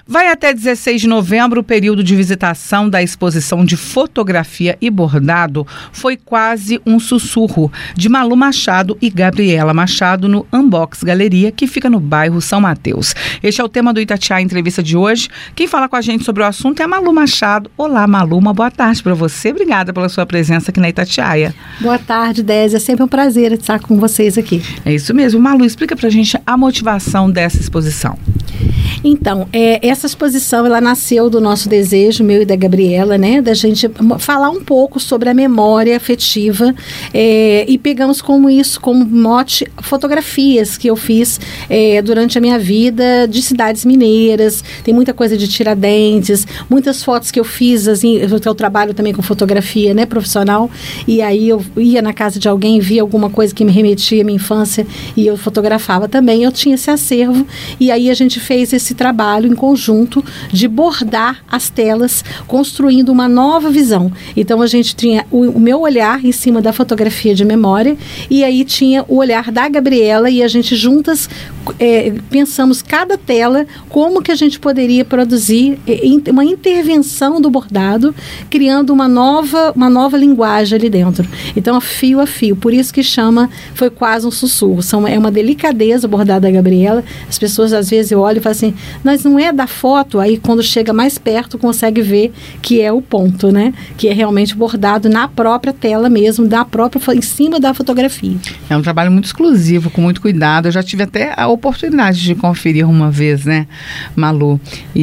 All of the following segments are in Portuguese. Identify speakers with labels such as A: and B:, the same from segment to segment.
A: Vai até 16 de novembro o período de visitação da exposição de fotografia e bordado Foi Quase um Sussurro, de Malu Machado e Gabriela Machado, no Unbox Galeria, que fica no bairro São Mateus. Este é o tema do Itatiaia Entrevista de hoje. Quem fala com a gente sobre o assunto é a Malu Machado. Olá, Malu, uma boa tarde para você. Obrigada pela sua presença aqui na Itatiaia.
B: Boa tarde, Désia. É sempre um prazer estar com vocês aqui.
A: É isso mesmo. Malu, explica pra gente a motivação dessa exposição.
B: Então, essa exposição, ela nasceu do nosso desejo, meu e da Gabriela, né, da gente falar um pouco sobre a memória afetiva, e pegamos como mote fotografias que eu fiz durante a minha vida de cidades mineiras. Tem muita coisa de Tiradentes, muitas fotos que eu fiz, assim, eu trabalho também com fotografia, né, profissional, e aí eu ia na casa de alguém, via alguma coisa que me remetia à minha infância e eu fotografava também. Eu tinha esse acervo e aí a gente fez esse trabalho em conjunto de bordar as telas, construindo uma nova visão. Então a gente tinha o meu olhar em cima da fotografia de memória e aí tinha o olhar da Gabriela e a gente juntas pensamos cada tela como que a gente poderia produzir uma intervenção do bordado, criando uma nova linguagem ali dentro. Então a fio, por isso que chama Foi Quase um Sussurro. É uma delicadeza o bordado da Gabriela. As pessoas às vezes eu olho e falo assim, mas não é da foto, aí quando chega mais perto consegue ver que é o ponto, né? Que é realmente bordado na própria tela mesmo, em cima da fotografia.
A: É um trabalho muito exclusivo, com muito cuidado. Eu já tive até a oportunidade de conferir uma vez, né, Malu?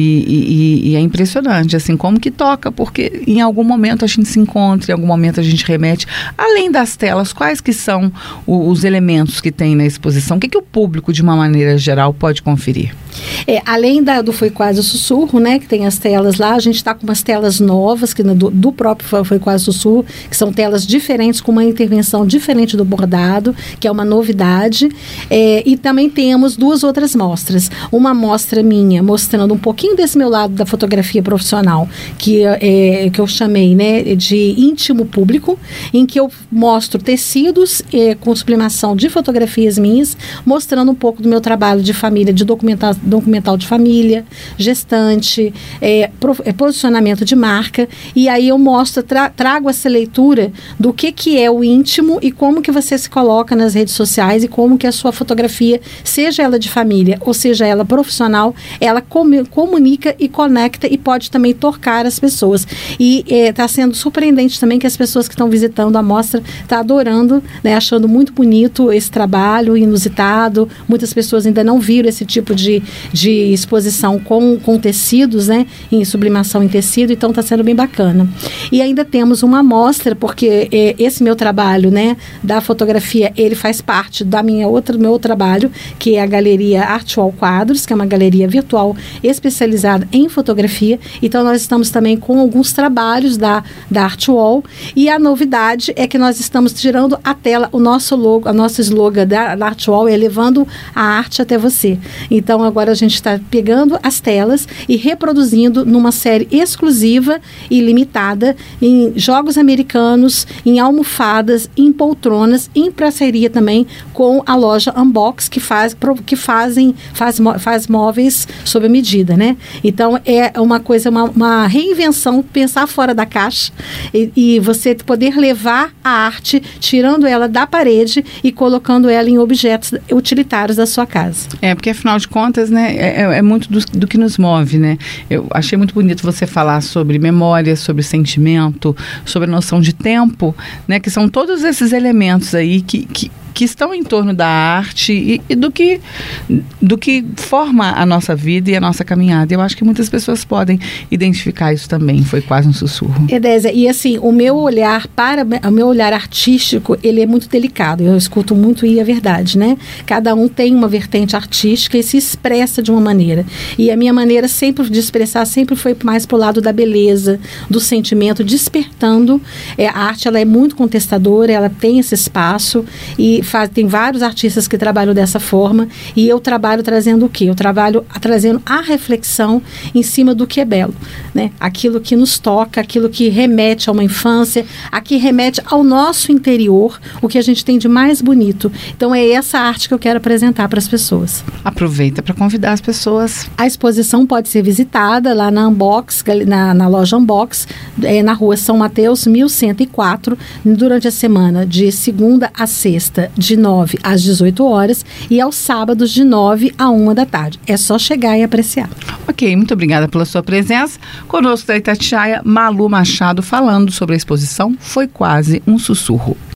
A: E é impressionante, assim, como que toca, porque em algum momento a gente se encontra, em algum momento a gente remete. Além das telas, quais que são os elementos que tem na exposição? O que o público, de uma maneira geral, pode conferir?
B: Além do Foi Quase o Sussurro, né, que tem as telas lá, a gente está com umas telas novas, que do próprio Foi Quase o Sussurro, que são telas diferentes, com uma intervenção diferente do bordado, que é uma novidade, e também temos duas outras mostras. Uma mostra minha, mostrando um pouquinho desse meu lado da fotografia profissional, que eu chamei, né, de íntimo público, em que eu mostro tecidos com sublimação de fotografias minhas, mostrando um pouco do meu trabalho de família, de documental de família, gestante, posicionamento de marca, e aí eu mostro, trago essa leitura do que é o íntimo e como que você se coloca nas redes sociais e como que a sua fotografia, seja ela de família ou seja ela profissional, ela comunica e conecta e pode também tocar as pessoas. E está sendo surpreendente também que as pessoas que estão visitando a mostra estão adorando, né, achando muito bonito esse trabalho, inusitado. Muitas pessoas ainda não viram esse tipo de exposição com tecidos, né, em sublimação em tecido, então está sendo bem bacana. E ainda temos uma amostra, porque esse meu trabalho, né, da fotografia, ele faz parte do meu outro trabalho, que é a Galeria Artwall Quadros, que é uma galeria virtual especializada em fotografia. Então nós estamos também com alguns trabalhos da Artwall, e a novidade é que nós estamos tirando a tela, o nosso logo, a nossa slogan da Artwall é levando a arte até você. Então agora a gente está pegando as telas e reproduzindo numa série exclusiva e limitada em jogos americanos, em almofadas, em poltronas, em parceria também com a loja Unbox, que faz móveis sob medida, né? Então é uma coisa, uma reinvenção, pensar fora da caixa e você poder levar a arte, tirando ela da parede e colocando ela em objetos utilitários da sua casa.
A: Porque afinal de contas, né, é muito do que nos move, né? Eu achei muito bonito você falar sobre memória, sobre sentimento, sobre a noção de tempo, né? Que são todos esses elementos aí que estão em torno da arte e do que forma a nossa vida e a nossa caminhada. Eu acho que muitas pessoas podem identificar isso também. Foi quase um sussurro.
B: Désia, e assim, o meu olhar artístico, ele é muito delicado. Eu escuto muito e é verdade, né? Cada um tem uma vertente artística e se expressa de uma maneira. E a minha maneira sempre de expressar sempre foi mais pro lado da beleza, do sentimento, despertando. A arte, ela é muito contestadora, ela tem esse espaço e que tem vários artistas que trabalham dessa forma, e eu trabalho trazendo o quê? Eu trabalho trazendo a reflexão em cima do que é belo, né? Aquilo que nos toca, aquilo que remete a uma infância, a que remete ao nosso interior, o que a gente tem de mais bonito. Então é essa arte que eu quero apresentar para as pessoas.
A: Aproveita para convidar as pessoas.
B: A exposição pode ser visitada lá na Unbox, na loja Unbox, na rua São Mateus, 1104, durante a semana de segunda a sexta, de 9 às 18 horas, e aos sábados de 9 a 1 da tarde. É só chegar e apreciar.
A: Ok, muito obrigada pela sua presença. Conosco da Itatiaia, Malu Machado, falando sobre a exposição Foi Quase um Sussurro.